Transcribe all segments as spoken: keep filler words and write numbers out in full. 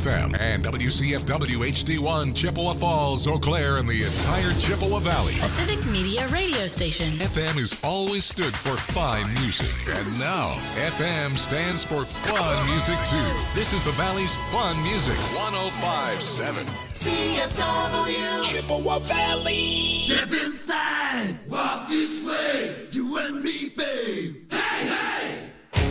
F M and W C F W H D one, Chippewa Falls, Eau Claire, and the entire Chippewa Valley. A Civic Media radio station. F M has always stood for fine music, and now F M stands for fun music too. This is the Valley's fun music, one oh five point seven. C F W Chippewa Valley. Step inside, walk this way, you and me, babe. Hey, hey!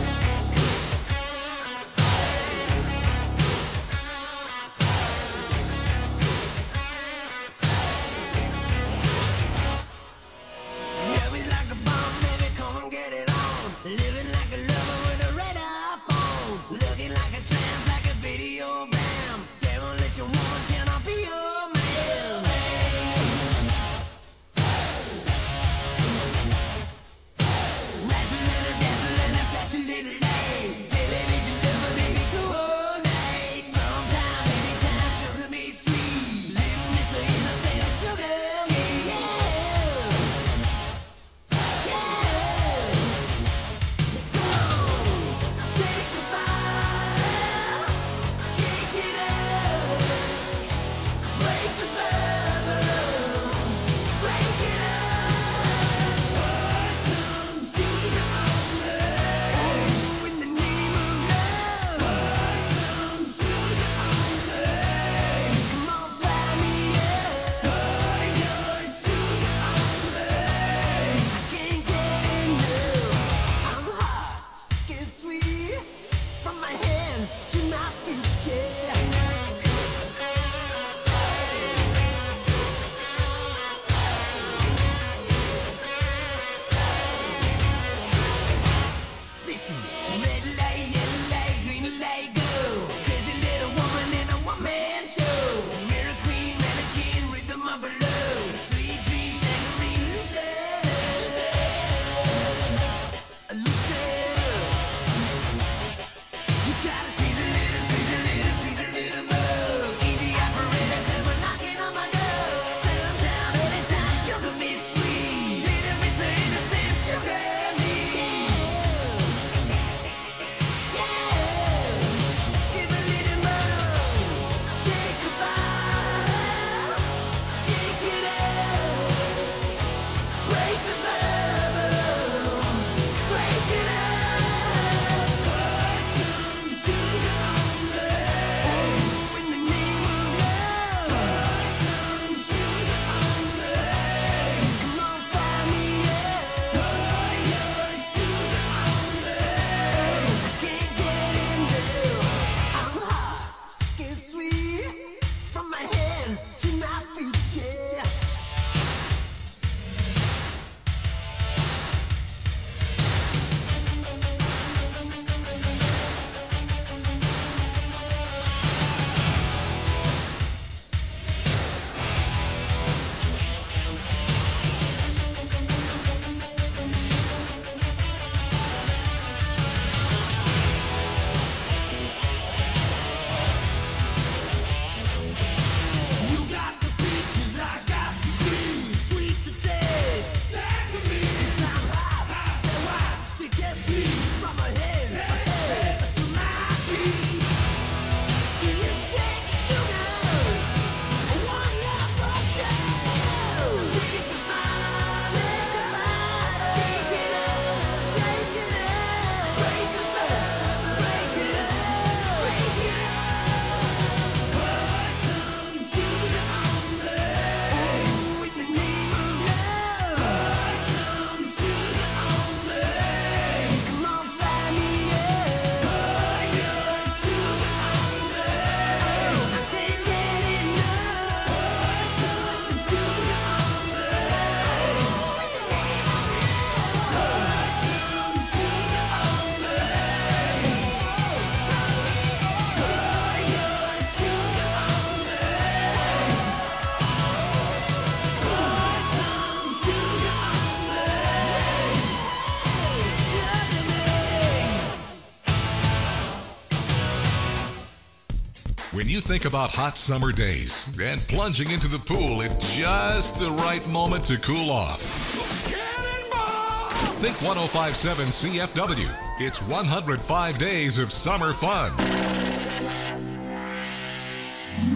When you think about hot summer days and plunging into the pool at just the right moment to cool off, think one oh five point seven C F W. It's one hundred five days of summer fun.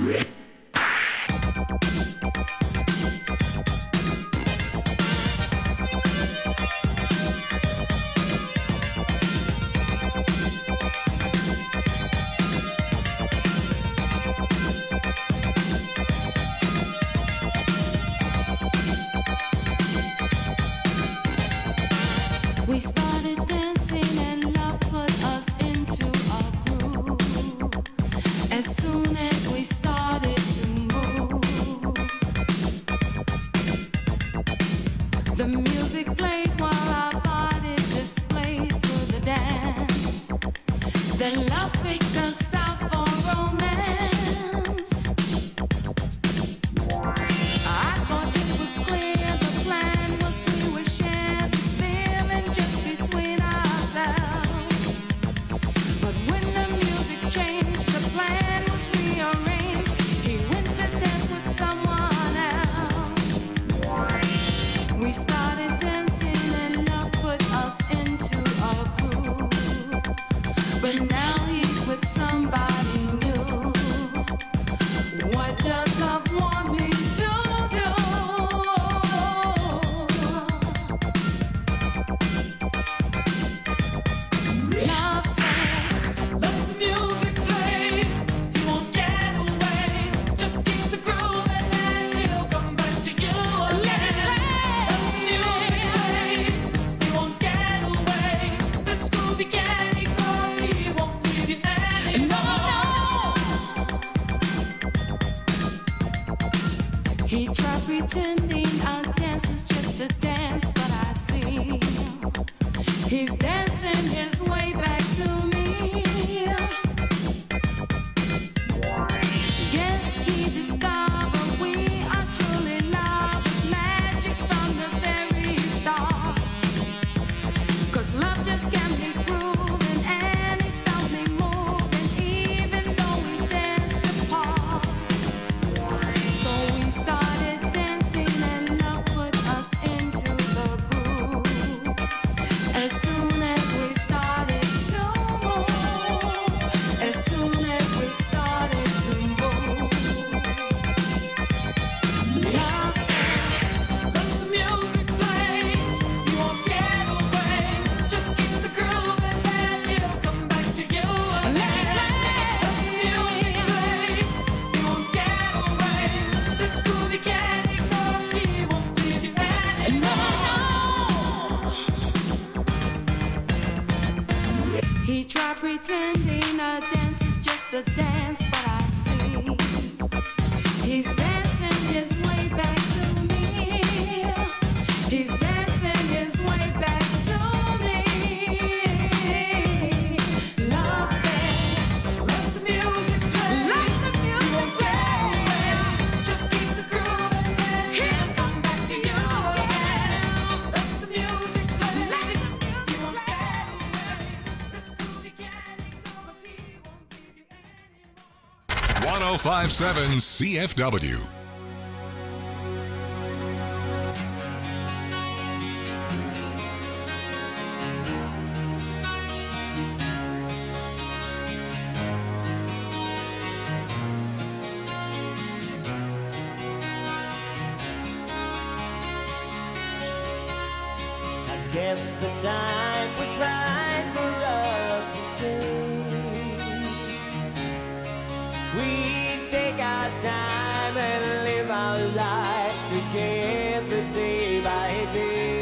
We started dancing and love put us into a groove. As soon as we started to move, the music played while our bodies displayed through the dance. Then love picked us out for romance. I thought it was clear the plan was we would share this feeling just between ourselves. But when the music changed, the plan was rearranged. He went to dance with someone else. We started dancing and love put us into a groove. But now he's with somebody new. What does love want me to do? Love said, let the music play. You won't get away. Just keep the groove and then he'll come back to you again. Let the music play. You won't get away. This groovy candy coffee won't leave you anymore. He tried pretending our dance is just a dance, but I see he's dancing his way back to me. Guess he discovered we are truly lovers, magic from the very start. 'Cause love just can't be proven, and it felt me moving, even though we danced apart. So we started dancing and love put us into the groove. As soon as we started to move, as soon as we started to move, love said, let the music play. You won't get away. Just keep the groove and then he'll come back to you again. Let the music play. You won't get away. This groovy candy coffee won't leave you anymore. He tried pretending a dance is just a dance, but I see he's dancing his way back to me. He's dancing his way back to me. Love said, let the music play. Let the music play. Just keep the groove and then he'll come back to you again. Let the music play. Let the music play. This groovy candy coffee won't leave you anymore. one oh five point seven C F W. I guess the time was right for us to say we take our time and live our lives together day by day.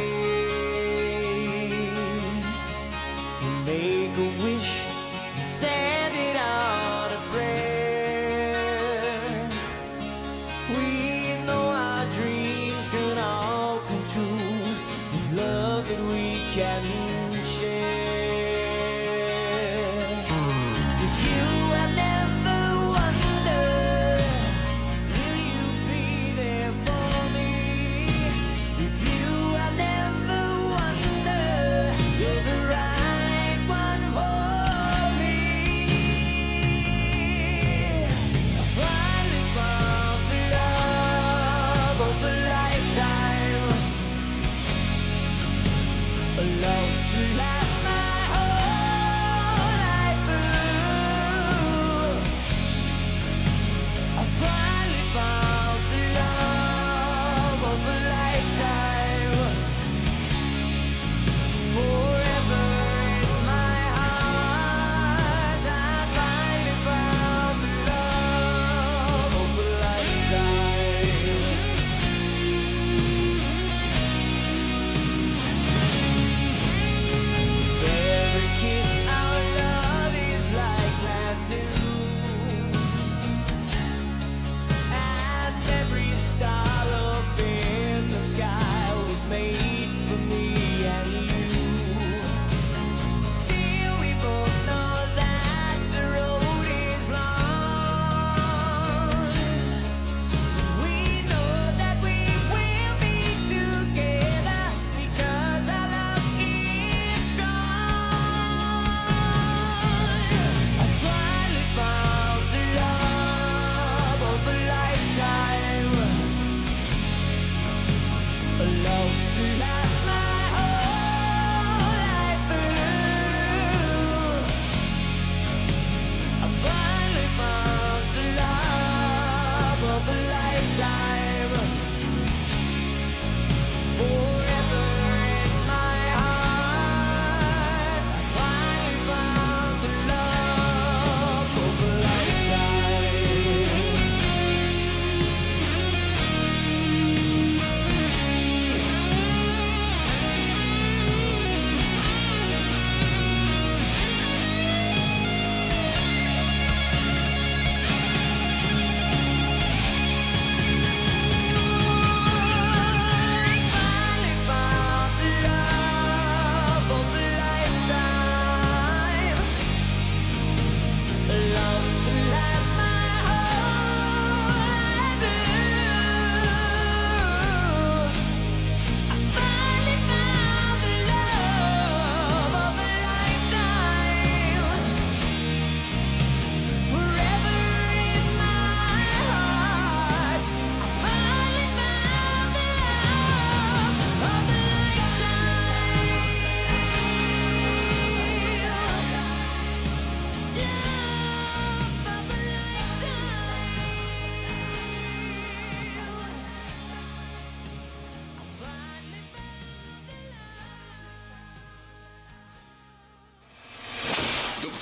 Make a wish and send it on a prayer. We know our dreams can all come true with love that we can share. If you have never wondered, will you be there for me?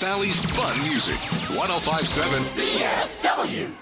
Valley's fun music. one oh five point seven C F W.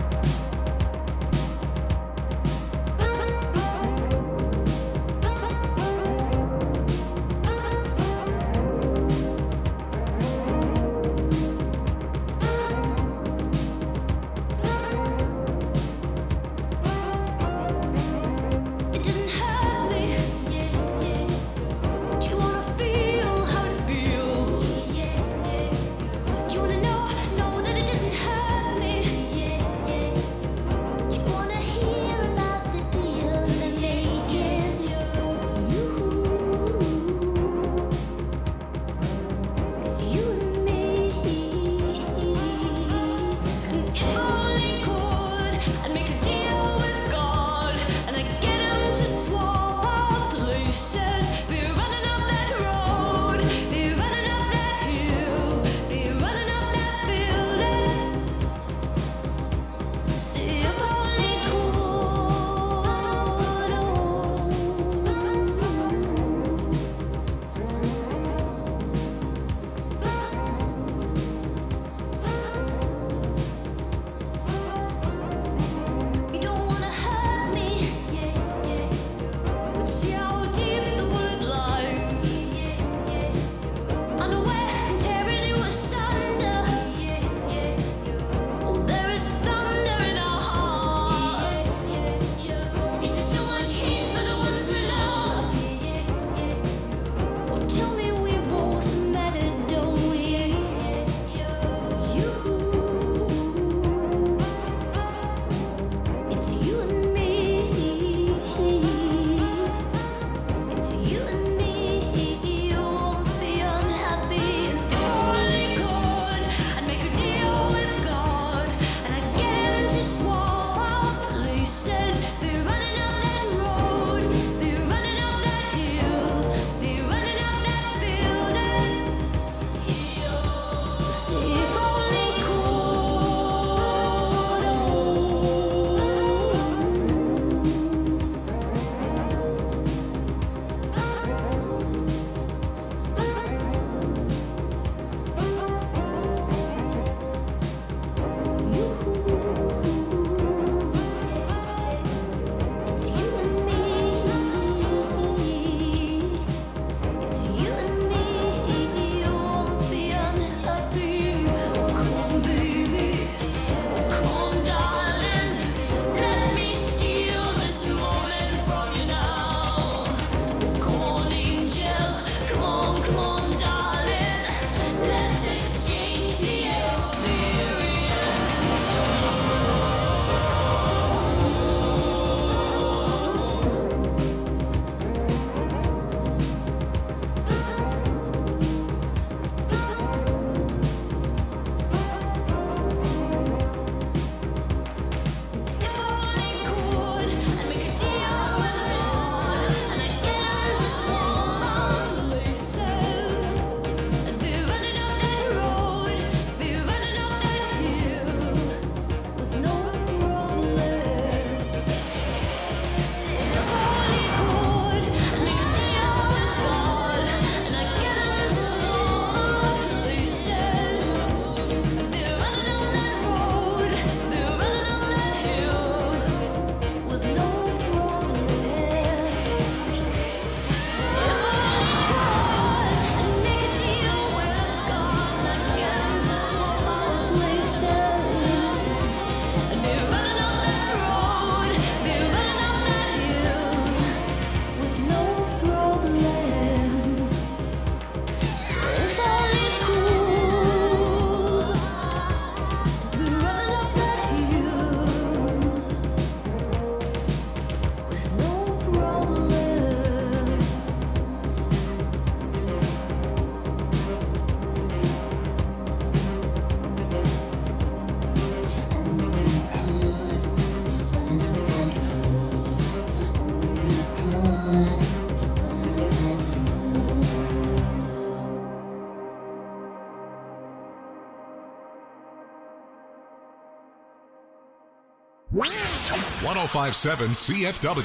one oh five point seven C F W.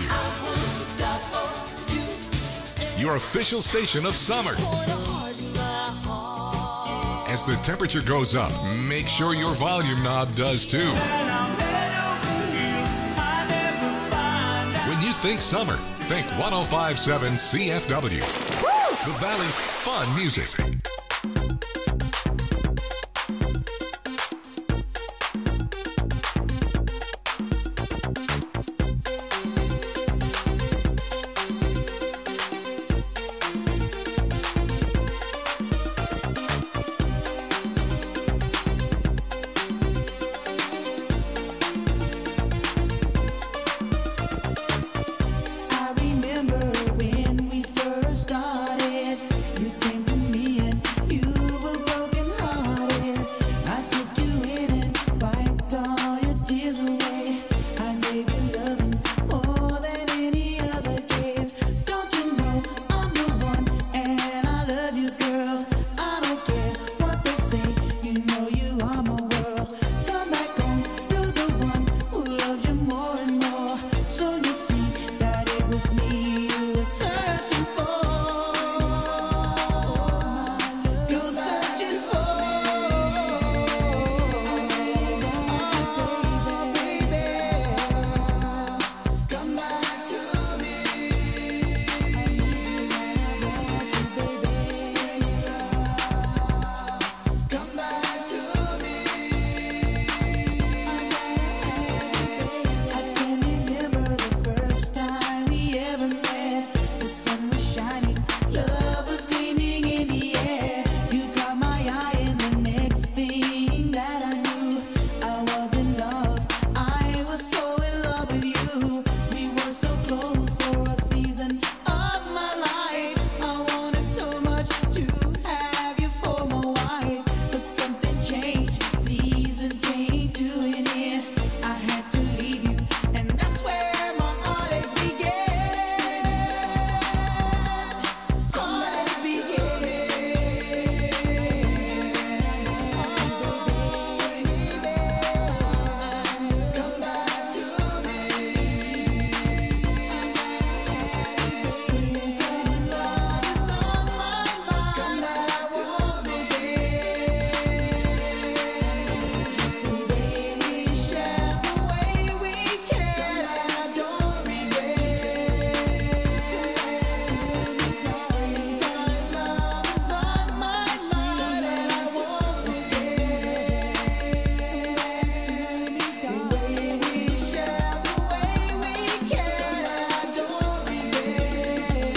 Your official station of summer. As the temperature goes up, make sure your volume knob does too. When you think summer, think one oh five point seven C F W. The Valley's fun music. I remember when we first started. You came to me and you were broken hearted. I took you in and wiped all your tears away. I gave you loving more than any other gave. Don't you know I'm the one and I love you, girl. I don't care what they say. You know you are my world. Come back home to the one who loves you more and more. So you see that it was me you were searching for. You're searching for. Baby, come back to me. I need you, baby. Come back to me. I can remember the first time we ever met. The sun was shining, love was gleaming in the air. You caught my eye, and the next thing that I knew, I was in love. I was so in love with you. We were so close for a season of my life. I wanted so much to have you for my wife, but something changed. The season came to an end. I had to leave you, and that's where my heartache began. Heartache began. Come back to me. Springtime love is on my mind. Come back to me. The way we share, the way we care, I don't regret. Springtime love is on my mind, and I won't forget. The way we share, the way we care, I don't regret.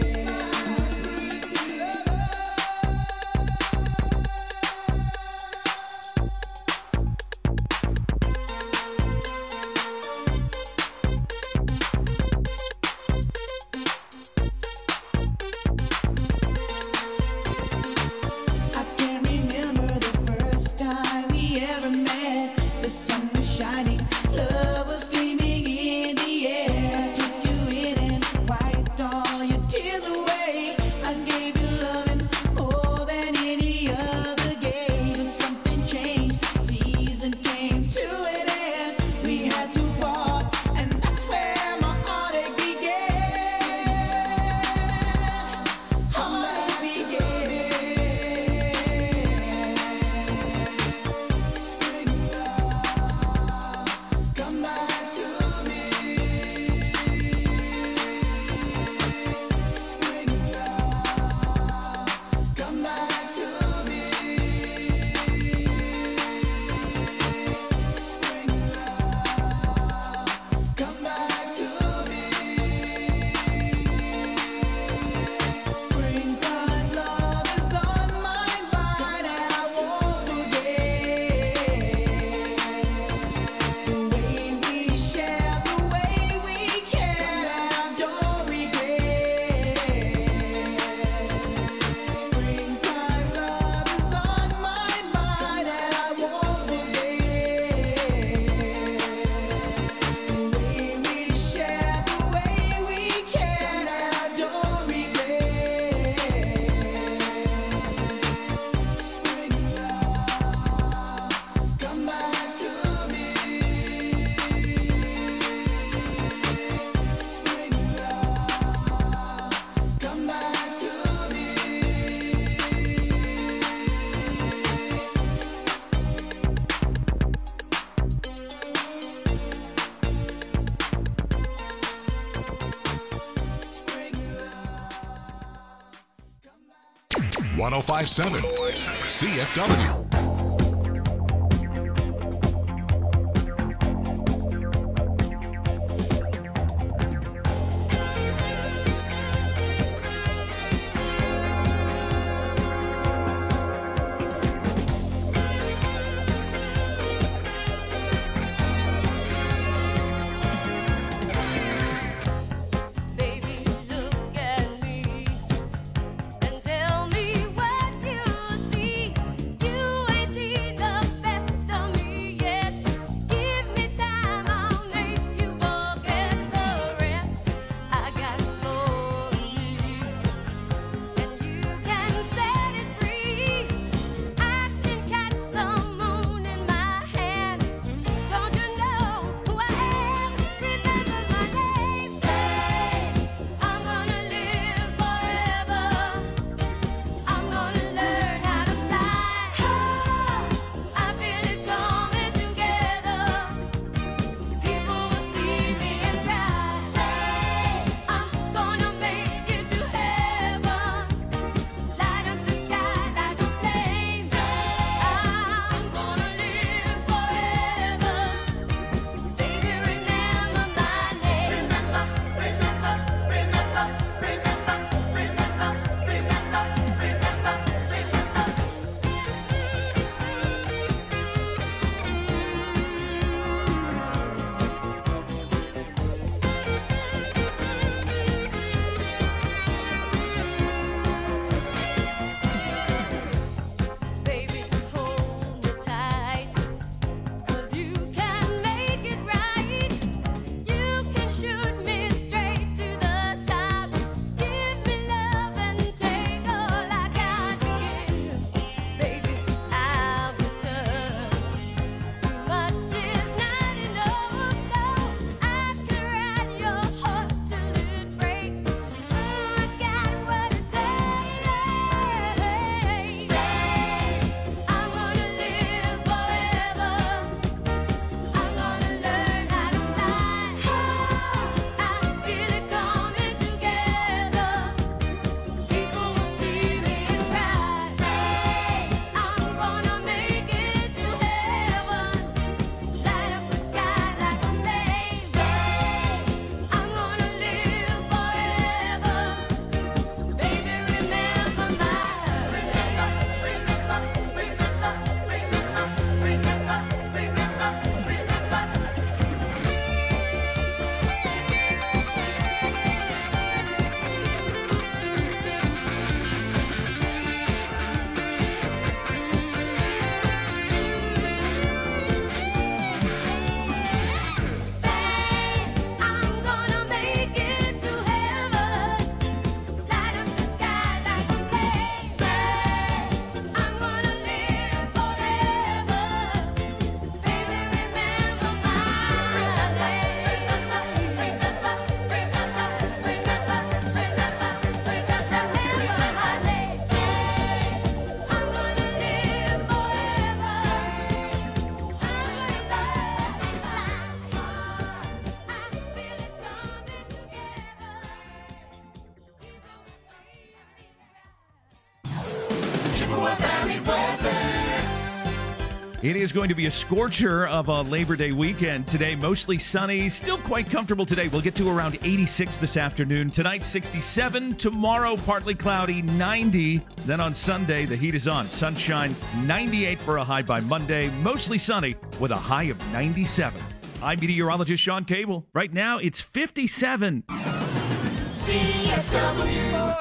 I can remember the first time we ever met. The sun was shining, love was gleaming in the air. I took you in and wiped all your tears away. I gave you loving more than any other gave. But something changed, season came to an end. We had to part, and that's where my heartache began. Heartache began. Spring love, come back to me. Spring love, come back to me. Spring one oh five point seven C F W. It is going to be a scorcher of a Labor Day weekend today. Mostly sunny, still quite comfortable today. We'll get to around eighty-six this afternoon. Tonight, sixty-seven. Tomorrow, partly cloudy, ninety. Then on Sunday, the heat is on. Sunshine, ninety-eight for a high by Monday. Mostly sunny with a high of ninety-seven. I'm meteorologist Sean Cable. Right now, it's fifty-seven. C F W.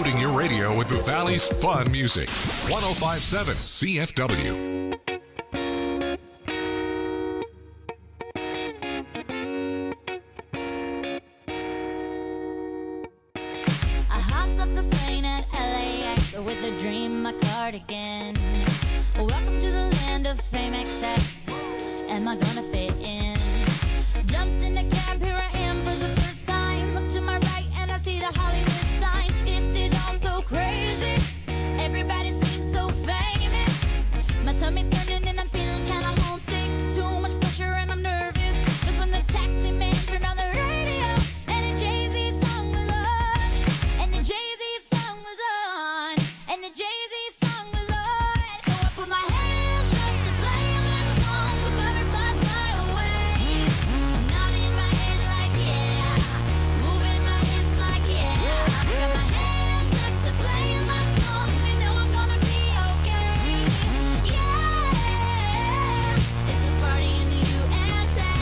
rebooting your radio with the Valley's fun music. one oh five point seven C F W. I hopped up the plane at L A X with a dream, my cardigan. Welcome to the land of fame excess. Am I gonna fit in? Jumped in a cab, here I am for the first time. Look to my right and I see the Hollywood sign. This is all so crazy. Everybody seems so famous. My tummy's turning and I'm feeling kinda homesick. Too much pressure and I'm nervous. That's when the taxi man turned on the radio and a Jay-Z song was on. And the Jay-Z song was on. And the Jay-Z song was on. So I put my hands up to play my song. The butterflies fly away. Nodding my head like yeah. Moving my hips like yeah. I got my hands up to play my song. You know I'm gonna be okay. Yeah. It's a party in the U S A.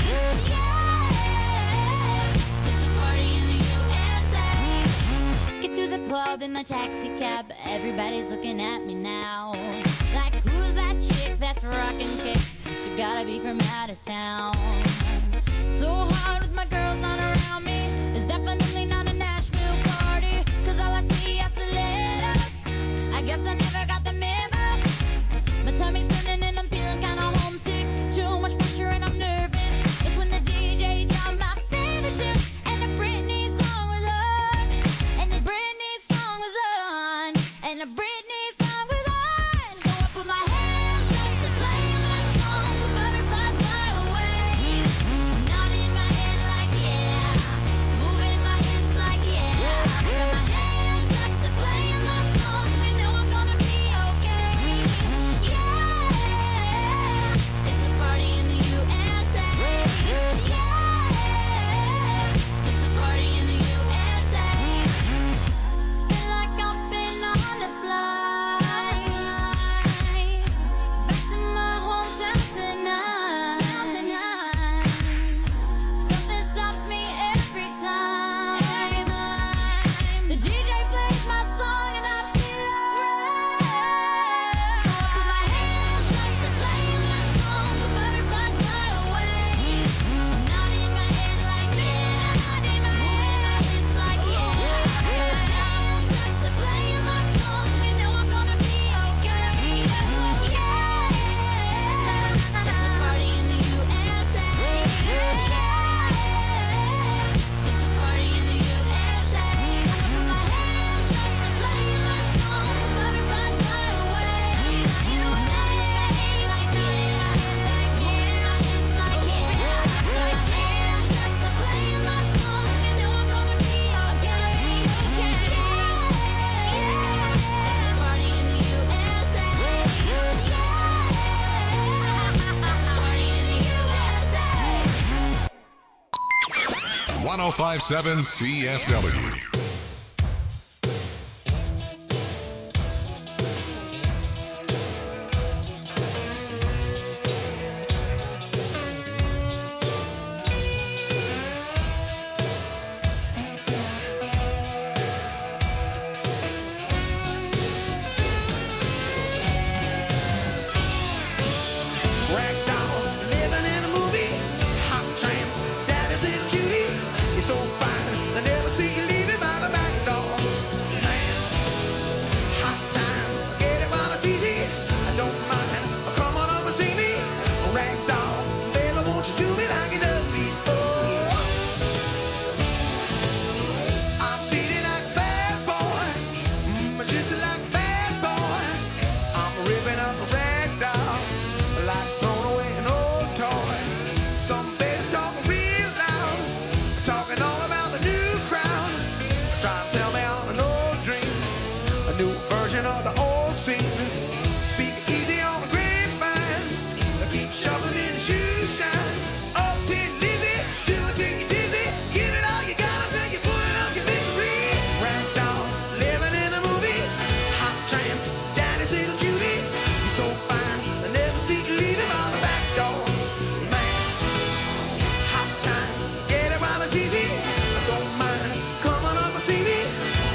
Yeah. It's a party in the U S A. Get to the club in my taxi cab. Everybody's looking at me now. Like, who's that chick that's rocking kicks? She gotta be from out of town. So hard with my girls not around me. It's definitely not a Nashville party. Cause all I see are stilettos. I guess I never got the memo. My tummy's turning and I'm feeling kinda homesick. Too much pressure and I'm nervous. It's when the D J dropped my favorite tune. And the Britney song was on. And the Britney song was on. And the Britney song was on. So I put my hands up to play my song. The butterflies fly away. Nodding my head like yeah. Moving my hips like yeah. I got my hands up to play my song. You know I'm gonna be okay. Yeah. It's a party in the U S A. Yeah. It's a party in the U S A. Feel like I've been on a flight back to my hometown tonight. Something stops me every time. The D J plays my song and I feel alright. So I put my hands up to play my song. The butterflies fly away. Nodding my head like yeah. Moving my hips like yeah. I got my hands up to play my song. You know I'm gonna be okay. Yeah. It's a party in the U S A. Yeah. It's a party in the U S A. I put my hands up to play my song. The butterflies fly away. Nodding my head like yeah. Moving my hips like yeah. I got my hands up to play my song. You know I'm gonna be okay. Yeah. It's a party in the U S A. Yeah. It's a party in the U S A. one oh five point seven C F W. Ragdoll, living in a movie. Hot tramp, daddy's a cutie. You're so fine, I never see you leaving by the back door. Man, hot time, get it while it's easy. I don't mind, come on over and see me. Ragdoll, baby, won't you do me like you done before? I'm feeling like a bad boy, mm, just like a bad boy. I'm ripping up a ragdoll, like throwing away an old toy. Some babies talking real loud, talking all about the new crowd. Try to tell me on an old dream, a new version of the old scene. Speak easy on the grapevine, keep shoving in the shoe shine. Up till Lizzy, do it till you're dizzy. Give it all you got until you put it up your misery. Ragdoll, living in a movie. Hot tramp, daddy's little cutie. You're so fine, I never see you leaving by the back door. Man, hot times, get it while it's easy. I don't mind, come on up and see me.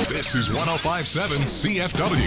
This is one oh five point seven C F W.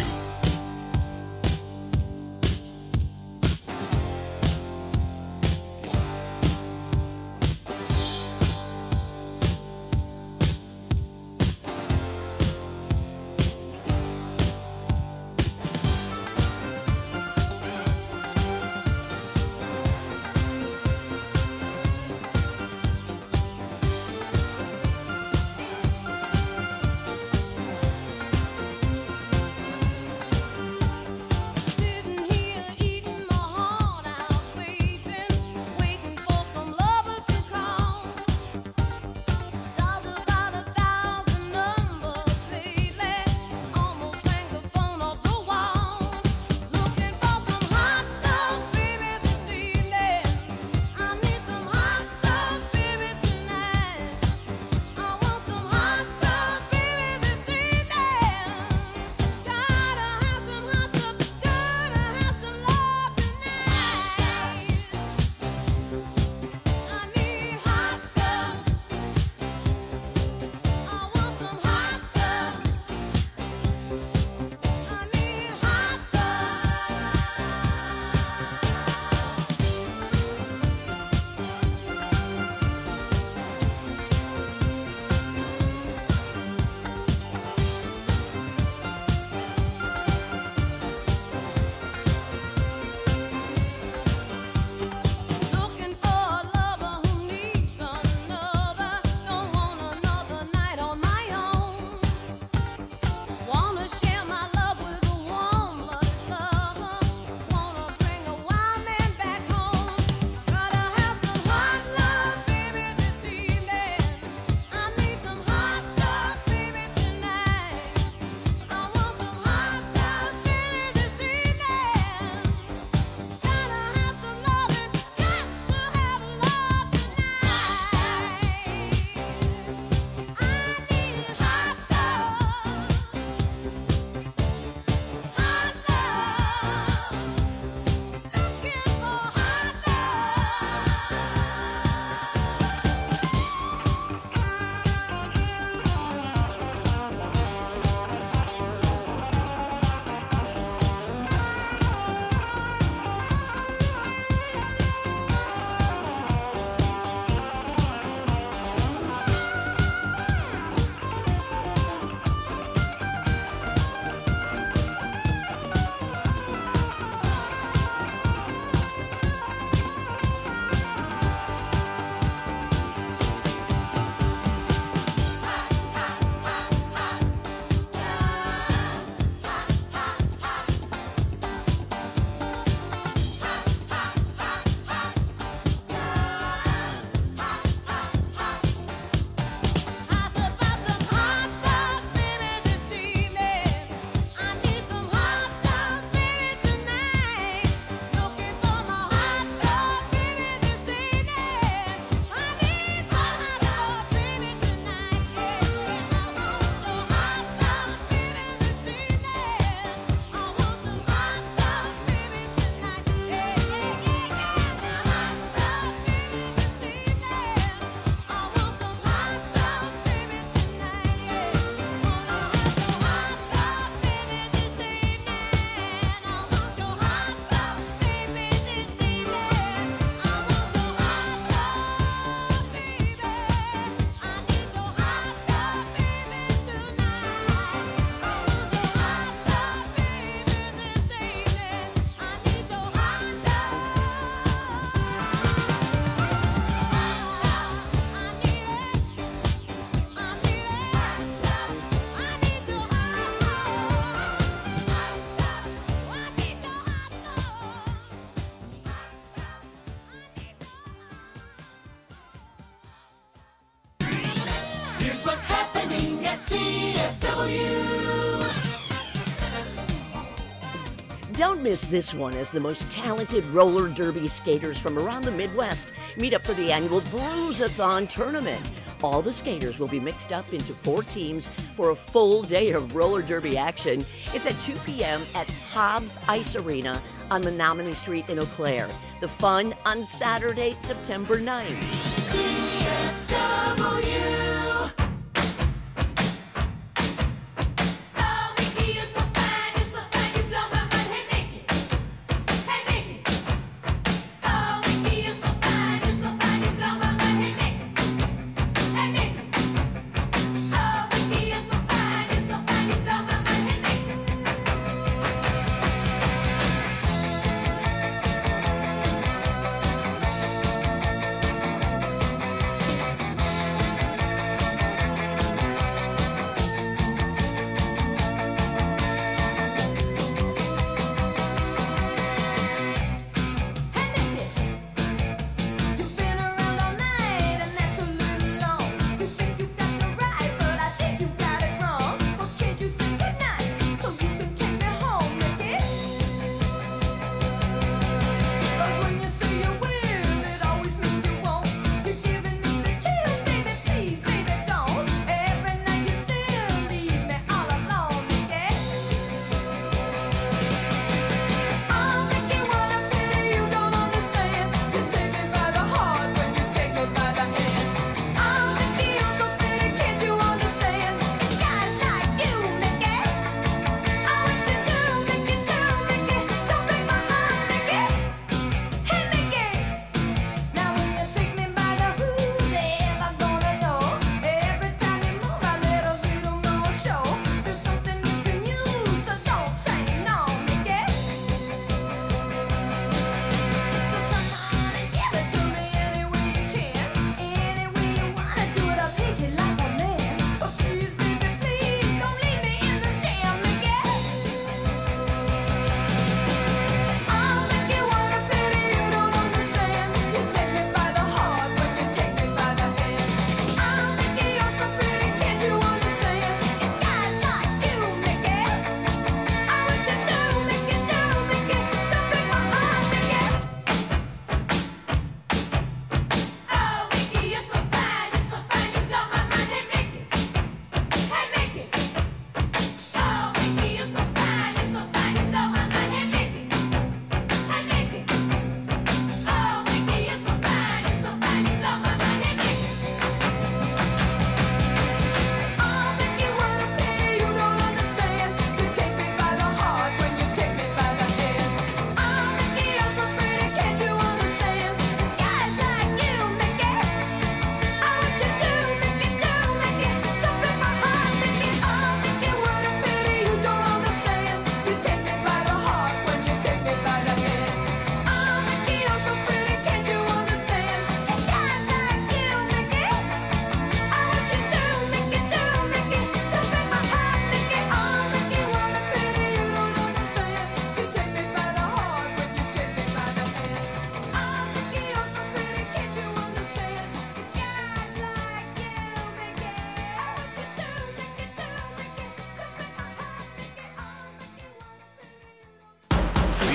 what's happening at C F W. Don't miss this one as the most talented roller derby skaters from around the Midwest meet up for the annual Bruise-a-thon tournament. All the skaters will be mixed up into four teams for a full day of roller derby action. It's at two p.m. at Hobbs Ice Arena on Menominee Street in Eau Claire. The fun on Saturday, September ninth. C F W.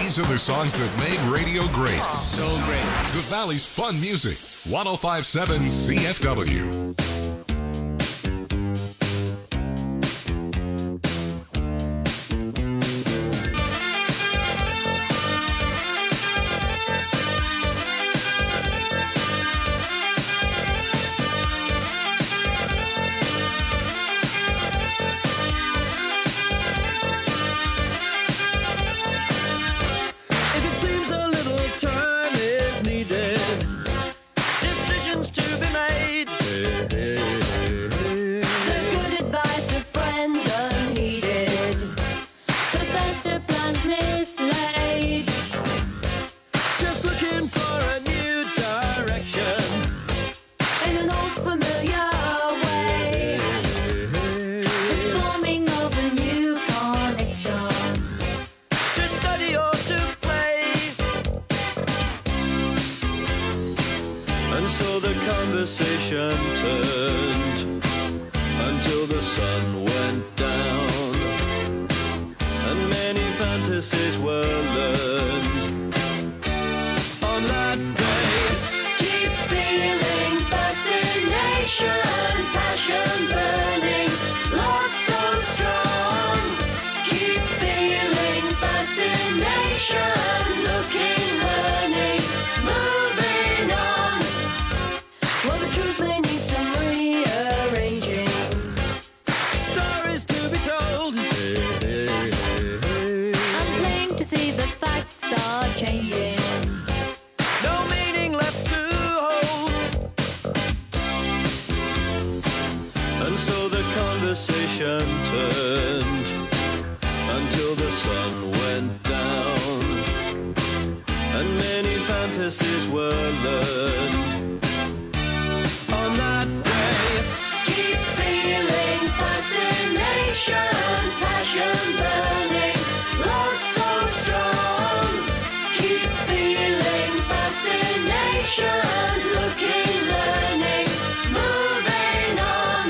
These are the songs that made radio great. So great. The Valley's Fun Music. one oh five point seven C F W. Conversation turned until the sun went down, and many fantasies were learned on that day. Keep feeling fascination, passion burning, love so strong. Keep feeling fascination, looking, learning, moving on. Well, the truth may need some rearranging. Stories to be told. I'm plain to see the facts are changing. No meaning left to hold. And so the conversation turned until the sun went down, and many fantasies were learned on that day. Keep feeling fascination, passion burning, love so strong. Keep feeling fascination, looking, learning, moving on.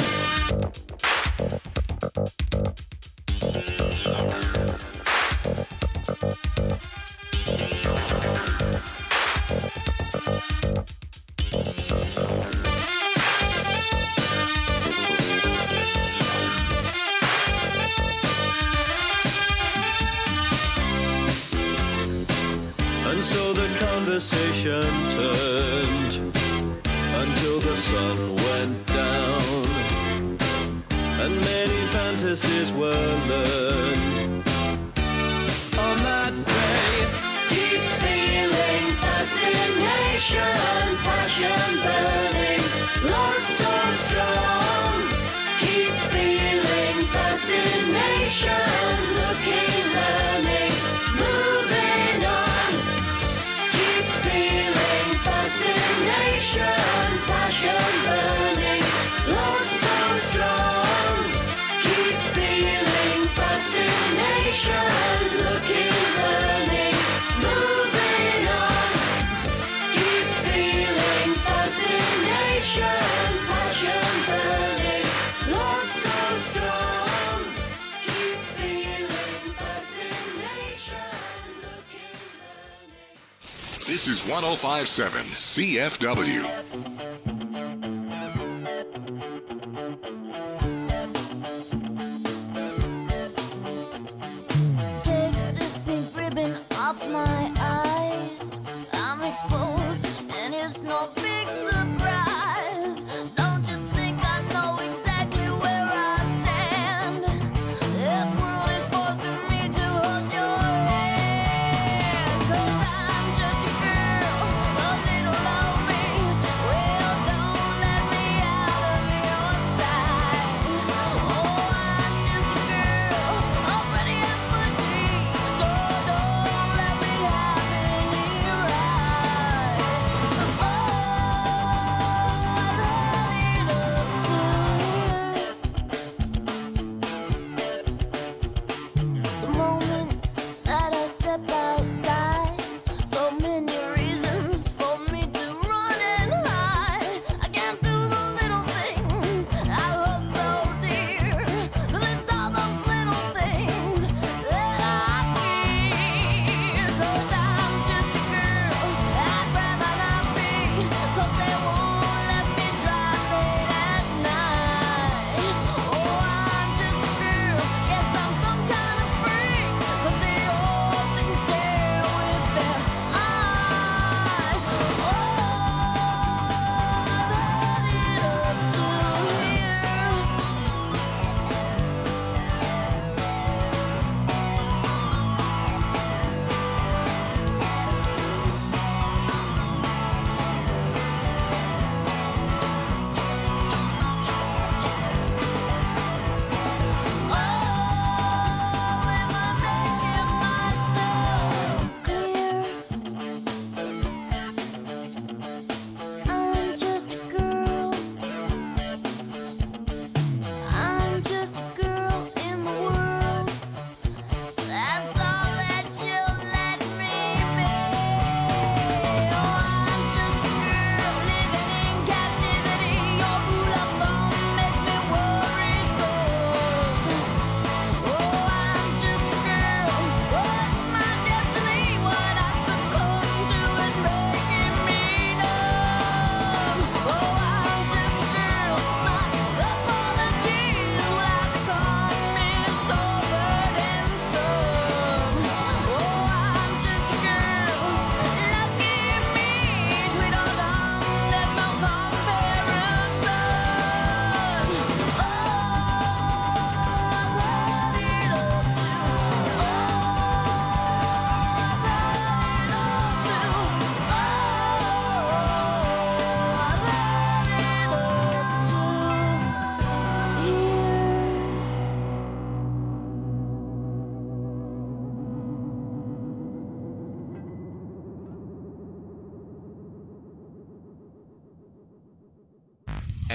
And so the conversation turned until the sun went down, and many fantasies were learned on that day. Keep feeling fascination, passion burning, love so strong. Keep feeling fascination, looking, learning, moving on. Keep feeling fascination, passion burning, love so strong. Keep feeling fascination, looking, learning, moving on. Keep feeling fascination, passion burning, love so strong. Keep feeling fascination, looking, learning. This is one oh five point seven C F W. Take this pink ribbon off my eyes. I'm exposed, and it's no big surprise. Don't you think I know exactly where I stand? This world is forcing me to hold your hand. 'Cause I'm just a girl, a little lonely. Well,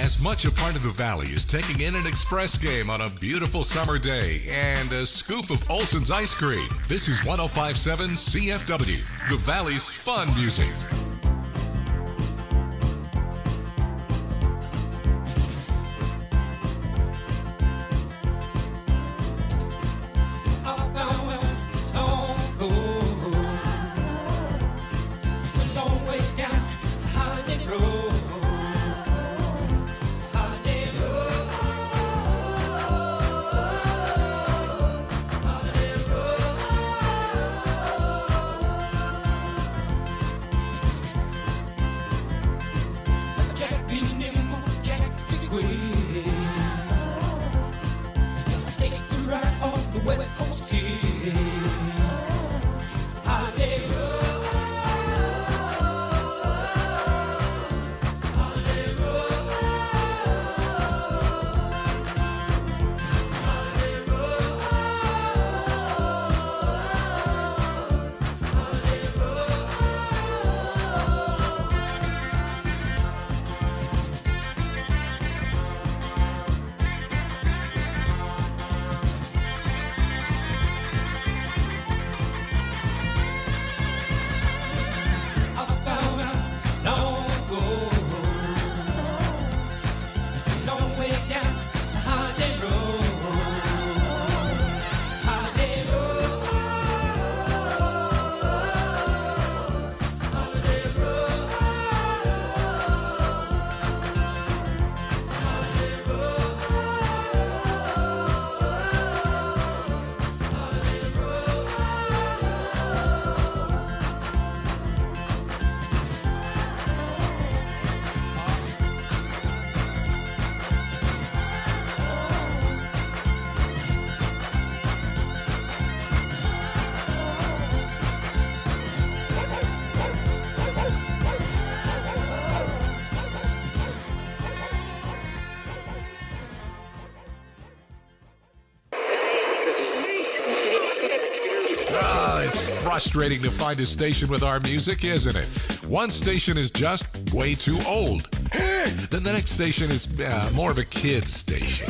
As much a part of the Valley as taking in an express game on a beautiful summer day and a scoop of Olson's ice cream. This is one oh five point seven C F W, the Valley's fun music. Frustrating to find a station with our music, isn't it? One station is just way too old. Then the next station is uh, more of a kid's station.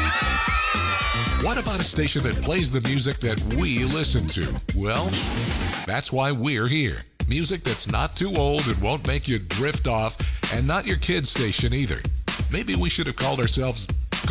What about a station that plays the music that we listen to? Well, that's why we're here. Music that's not too old and won't make you drift off, and not your kid's station either. Maybe we should have called ourselves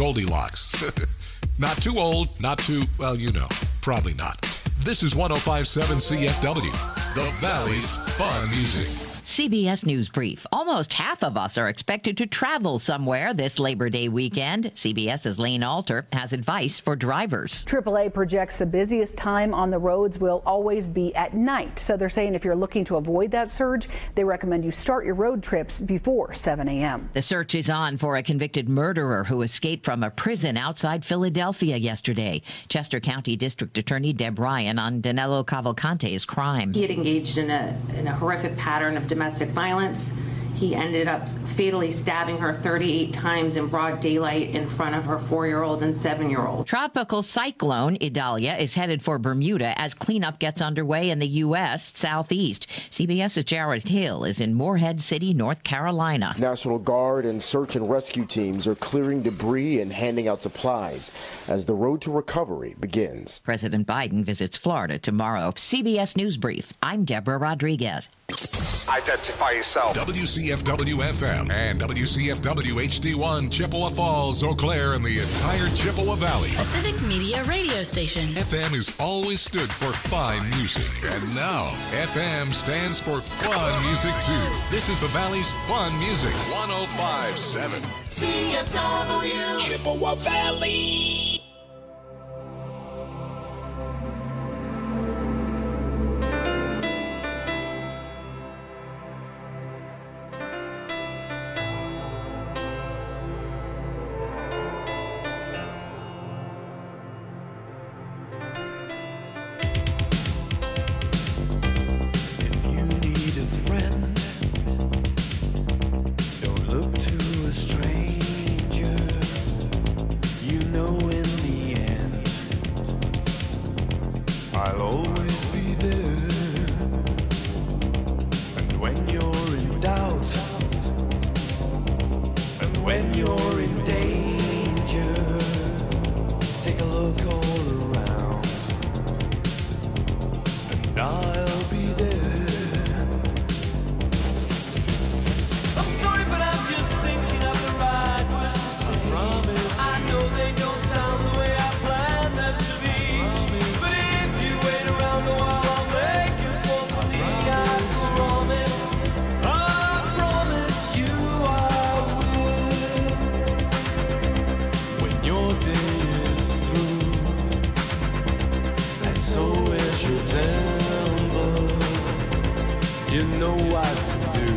Goldilocks. Not too old, not too, well, you know, probably not. This is one oh five point seven C F W, the Valley's fun music. C B S News Brief. Almost half of us are expected to travel somewhere this Labor Day weekend. CBS's Lane Alter has advice for drivers. triple A projects the busiest time on the roads will always be at night. So they're saying if you're looking to avoid that surge, they recommend you start your road trips before seven a.m. The search is on for a convicted murderer who escaped from a prison outside Philadelphia yesterday. Chester County District Attorney Deb Ryan on Danilo Cavalcante's crime. He had engaged in a, in a horrific pattern of domestic domestic violence. He ended up fatally stabbing her thirty-eight times in broad daylight in front of her four-year-old and seven-year-old. Tropical cyclone Idalia is headed for Bermuda as cleanup gets underway in the U S southeast. CBS's Jared Hill is in Morehead City, North Carolina. National Guard and search and rescue teams are clearing debris and handing out supplies as the road to recovery begins. President Biden visits Florida tomorrow. C B S News Brief. I'm Deborah Rodriguez. Identify yourself. W C F W F M and W C F W H D one, Chippewa Falls, Eau Claire, and the entire Chippewa Valley. A civic media radio station. F M has always stood for fine music, and now F M stands for fun music too. This is the Valley's fun music, one oh five point seven. C F W Chippewa Valley. Look to a stranger, you know in I'll be there. I'm sorry, but I'm just thinking of the right words to say. I promise. I know they don't sound the way I planned them to be. Promise. But if you wait around a while, I'll make you fall for me. I promise. I promise you I will. When your day is through, and so is your temper, you know what to do.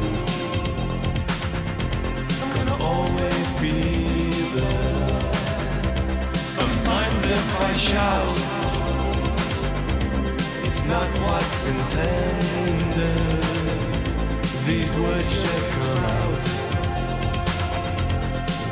I'm gonna always be there. Sometimes if I shout, it's not what's intended. These words just come out.